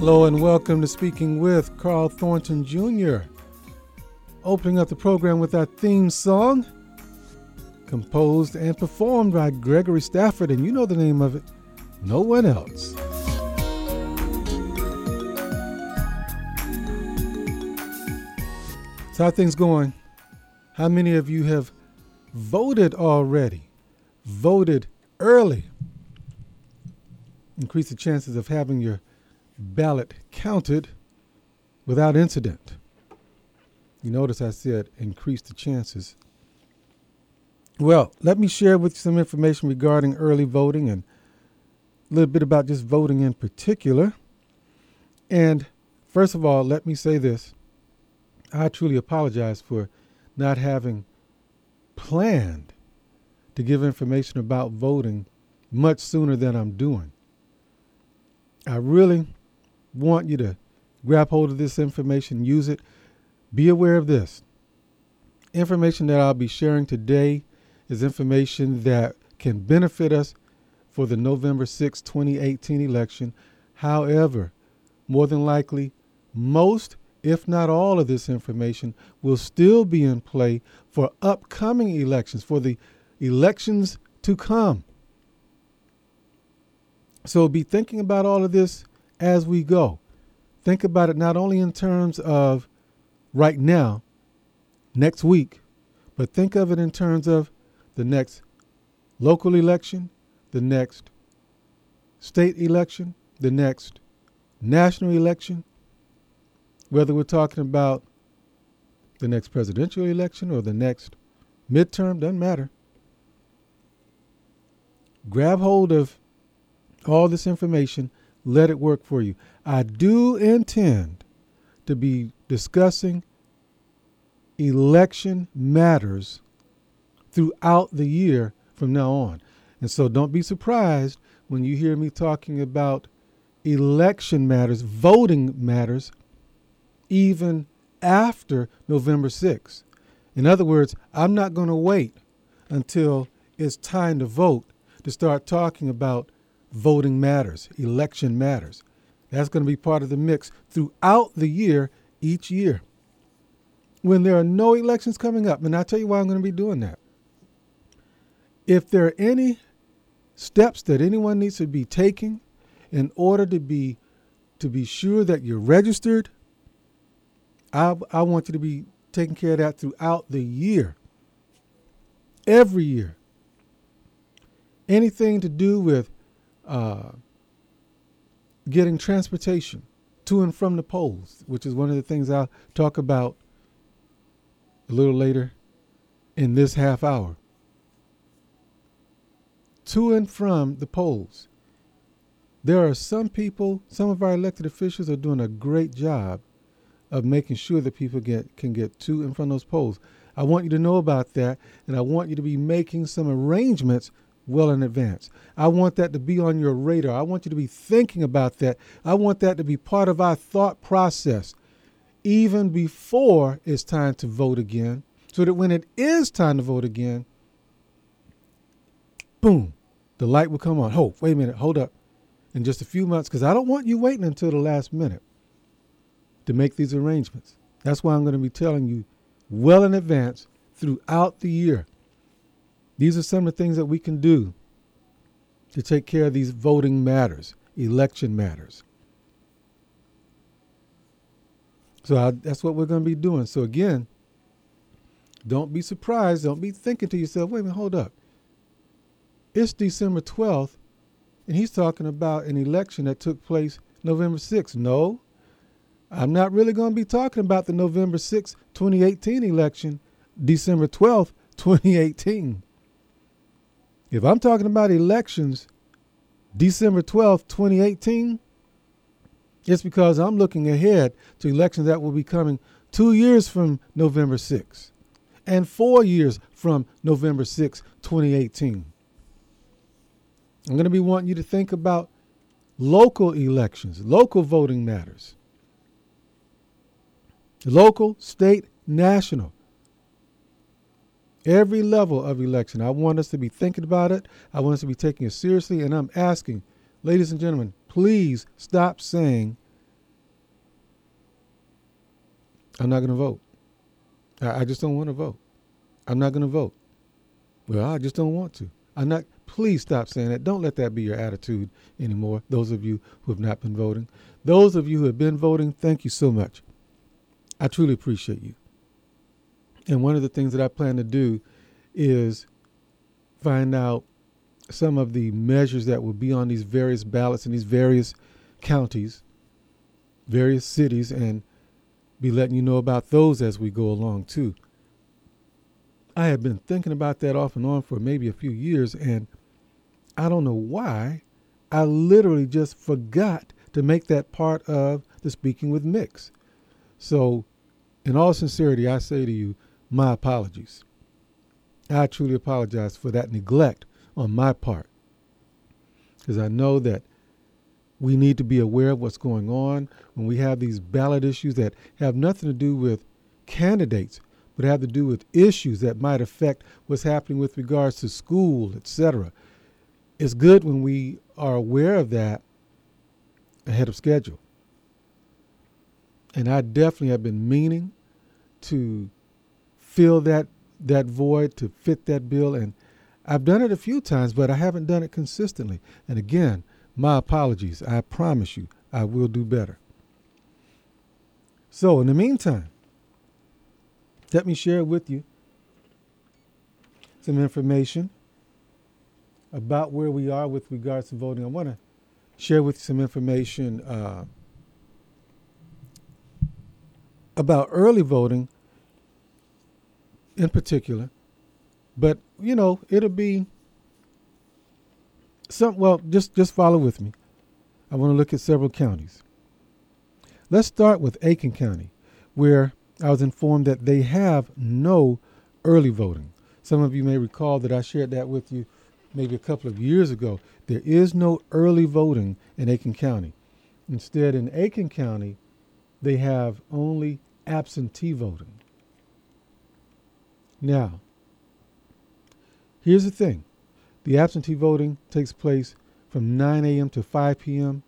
Hello and welcome to Speaking with Carl Thornton Jr. Opening up the program with our theme song, composed and performed by Gregory Stafford, and you know the name of it, No One Else. So how are things going? How many of you have voted already? Voted early? Increase the chances of having your ballot counted without incident. You notice I said increase the chances. Well, let me share with you some information regarding early voting and a little bit about just voting in particular. And first of all, let me say this. I truly apologize for not having planned to give information about voting much sooner than I'm doing. I really want you to grab hold of this information, use it. Be aware of this. Information that I'll be sharing today is information that can benefit us for the November 6, 2018 election. However, more than likely, most, if not all of this information will still be in play for upcoming elections, for the elections to come. So be thinking about all of this as we go. Think about it not only in terms of right now, next week, but think of it in terms of the next local election, the next state election, the next national election, whether we're talking about the next presidential election or the next midterm, doesn't matter. Grab hold of all this information, let it work for you. I do intend to be discussing election matters throughout the year from now on. And so don't be surprised when you hear me talking about election matters, voting matters, even after November 6th. In other words, I'm not going to wait until it's time to vote to start talking about voting matters, election matters. That's going to be part of the mix throughout the year, each year. When there are no elections coming up, and I'll tell you why I'm going to be doing that. If there are any steps that anyone needs to be taking in order to be sure that you're registered, I want you to be taking care of that throughout the year. Every year. Anything to do with getting transportation to and from the polls, which is one of the things I'll talk about a little later in this half hour. To and from the polls. There are some people, some of our elected officials are doing a great job of making sure that people can get to and from those polls. I want you to know about that, and I want you to be making some arrangements well in advance. I want that to be on your radar. I want you to be thinking about that. I want that to be part of our thought process even before it's time to vote again, so that when it is time to vote again, boom, the light will come on. Oh, wait a minute, hold up. In just a few months, because I don't want you waiting until the last minute to make these arrangements. That's why I'm going to be telling you well in advance throughout the year. These are some of the things that we can do to take care of these voting matters, election matters. So that's what we're going to be doing. So again, don't be surprised. Don't be thinking to yourself, wait a minute, hold up. It's December 12th, and he's talking about an election that took place November 6th. No, I'm not really going to be talking about the November 6th, 2018 election, December 12th, 2018. If I'm talking about elections December 12th, 2018, it's because I'm looking ahead to elections that will be coming 2 years from November 6th and 4 years from November 6th, 2018. I'm going to be wanting you to think about local elections, local voting matters. Local, state, national. Every level of election. I want us to be thinking about it. I want us to be taking it seriously. And I'm asking, ladies and gentlemen, please stop saying I'm not going to vote. I just don't want to vote. I'm not going to vote. Well, I just don't want to. I'm not. Please stop saying that. Don't let that be your attitude anymore. Those of you who have not been voting. Those of you who have been voting, thank you so much. I truly appreciate you. And one of the things that I plan to do is find out some of the measures that will be on these various ballots in these various counties, various cities, and be letting you know about those as we go along too. I have been thinking about that off and on for maybe a few years, and I don't know why. I literally just forgot to make that part of the Speaking with Mix. So, in all sincerity, I say to you, my apologies. I truly apologize for that neglect on my part, because I know that we need to be aware of what's going on when we have these ballot issues that have nothing to do with candidates, but have to do with issues that might affect what's happening with regards to school, etc. It's good when we are aware of that ahead of schedule. And I definitely have been meaning to fill that void, to fit that bill. And I've done it a few times, but I haven't done it consistently. And again, my apologies. I promise you, I will do better. So in the meantime, let me share with you some information about where we are with regards to voting. I want to share with you some information about early voting in particular. But, you know, it'll be just follow with me. I want to look at several counties. Let's start with Aiken County, where I was informed that they have no early voting. Some of you may recall that I shared that with you maybe a couple of years ago. There is no early voting in Aiken County. Instead, in Aiken County, they have only absentee voting. Now, here's the thing. The absentee voting takes place from 9 a.m. to 5 p.m.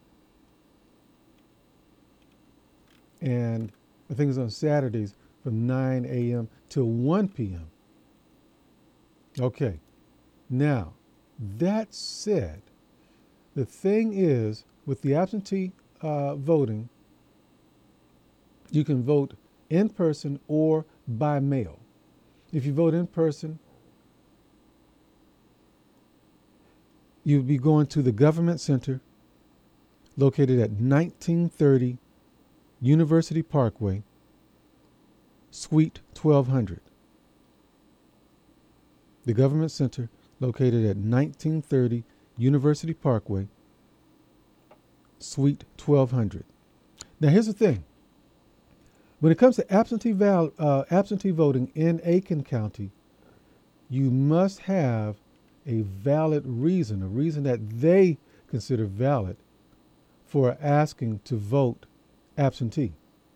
And I think it's on Saturdays from 9 a.m. to 1 p.m. Okay. Now, that said, the thing is, with the absentee voting, you can vote in person or by mail. If you vote in person, you'll be going to the Government Center located at 1930 University Parkway, Suite 1200. The Government Center located at 1930 University Parkway, Suite 1200. Now here's the thing. When it comes to absentee voting in Aiken County, you must have a valid reason, a reason that they consider valid for asking to vote absentee.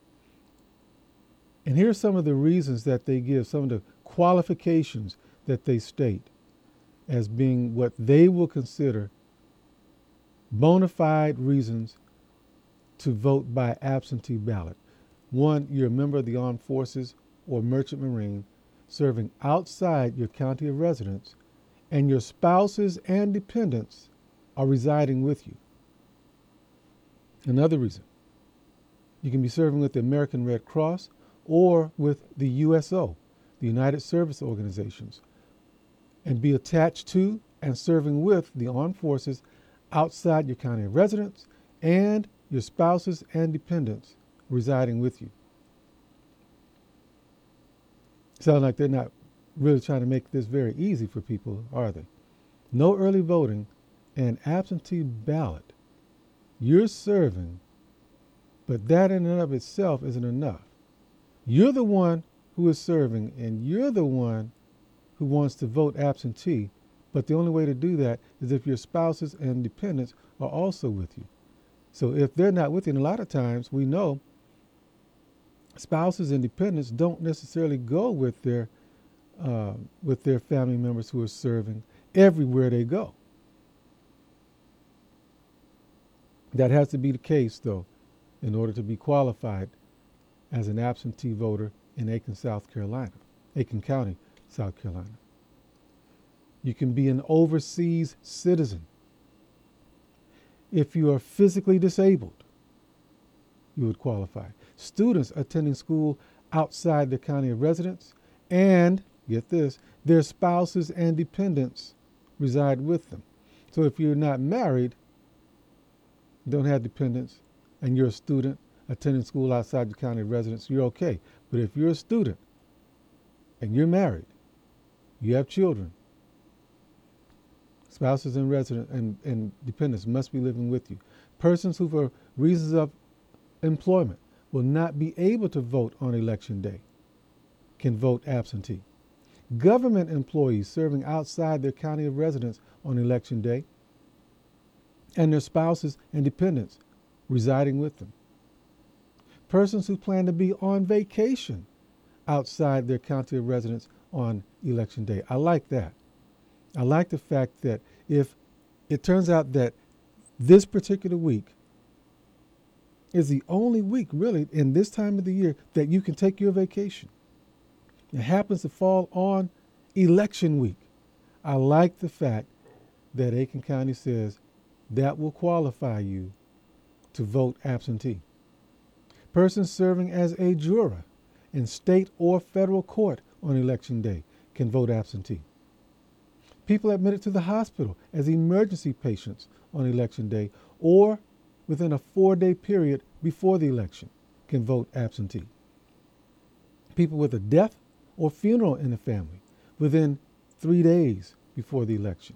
And here's some of the reasons that they give, some of the qualifications that they state as being what they will consider bona fide reasons to vote by absentee ballot. One, you're a member of the Armed Forces or Merchant Marine serving outside your county of residence, and your spouses and dependents are residing with you. Another reason, you can be serving with the American Red Cross or with the USO, the United Service Organizations, and be attached to and serving with the armed forces outside your county of residence, and your spouses and dependents residing with you. Sound like they're not really trying to make this very easy for people, are they? No early voting and absentee ballot. You're serving, but that in and of itself isn't enough. You're the one who is serving, and you're the one who wants to vote absentee, but the only way to do that is if your spouses and dependents are also with you. So if they're not with you, and a lot of times we know spouses and dependents don't necessarily go with their family members who are serving everywhere they go. That has to be the case, though, in order to be qualified as an absentee voter in Aiken, South Carolina, Aiken County, South Carolina. You can be an overseas citizen. If you are physically disabled, you would qualify. Students attending school outside the county of residence, and, get this, their spouses and dependents reside with them. So if you're not married, don't have dependents, and you're a student attending school outside the county of residence, you're okay. But if you're a student and you're married, you have children, spouses and residents and dependents must be living with you. Persons who, for reasons of employment, will not be able to vote on election day can vote absentee. Government employees serving outside their county of residence on election day, and their spouses and dependents residing with them. Persons who plan to be on vacation outside their county of residence on election day. I like that. I like the fact that if it turns out that this particular week is the only week really in this time of the year that you can take your vacation, it happens to fall on election week, I like the fact that Aiken County says that will qualify you to vote absentee. Persons serving as a juror in state or federal court on election day can vote absentee. People admitted to the hospital as emergency patients on election day or within a 4-day period before the election can vote absentee. People with a death or funeral in the family within 3 days before the election.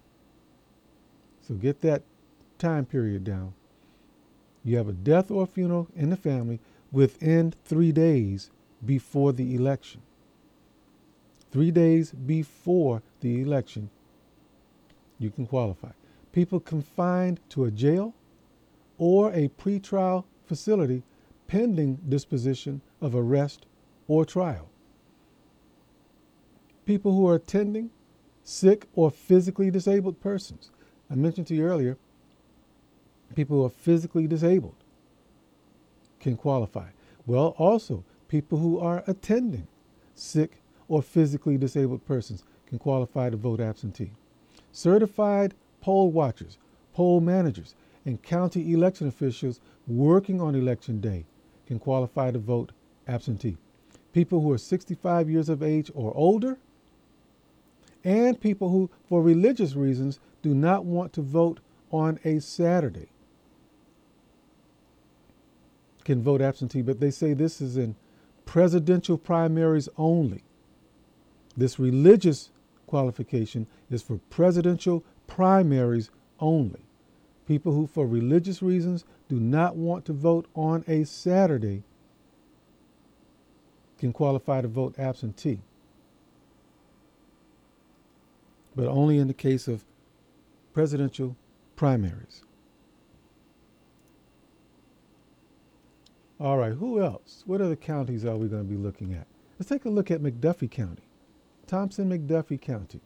So get that time period down. You have a death or funeral in the family within 3 days before the election. 3 days before the election, you can qualify. People confined to a jail or a pretrial facility pending disposition of arrest or trial. People who are attending sick or physically disabled persons. I mentioned to you earlier, people who are physically disabled can qualify. Well, also, people who are attending sick or physically disabled persons can qualify to vote absentee. Certified poll watchers, poll managers, and county election officials working on election day can qualify to vote absentee. People who are 65 years of age or older, and people who, for religious reasons, do not want to vote on a Saturday can vote absentee, but they say this is in presidential primaries only. This religious qualification is for presidential primaries only. People who, for religious reasons, do not want to vote on a Saturday can qualify to vote absentee, but only in the case of presidential primaries. All right, who else? What other counties are we going to be looking at? Let's take a look at McDuffie County, Thompson-McDuffie County.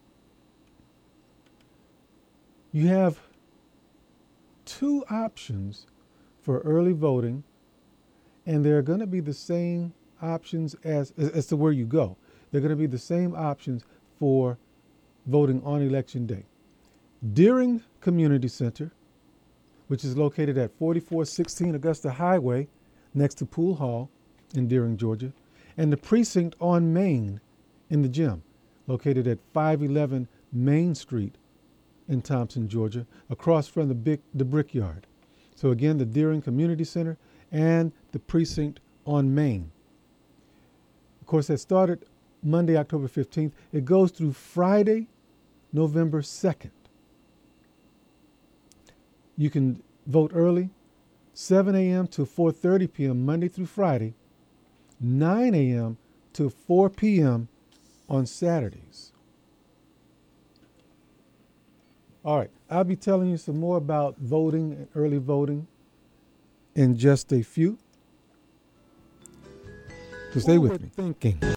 You have 2 options for early voting, and they're going to be the same options as to where you go. They're going to be the same options for voting on election day. Deering Community Center, which is located at 4416 Augusta Highway, next to Poole Hall in Deering, Georgia, and the Precinct on Main in the Gym, located at 511 Main Street in Thompson, Georgia, across from the Brickyard. So again, the Deering Community Center and the Precinct on Main. Of course, that started Monday, October 15th. It goes through Friday, November 2nd. You can vote early, 7 a.m. to 4:30 p.m. Monday through Friday, 9 a.m. to 4 p.m. on Saturdays. All right, I'll be telling you some more about voting and early voting in just a few. So stay with me. Thinking.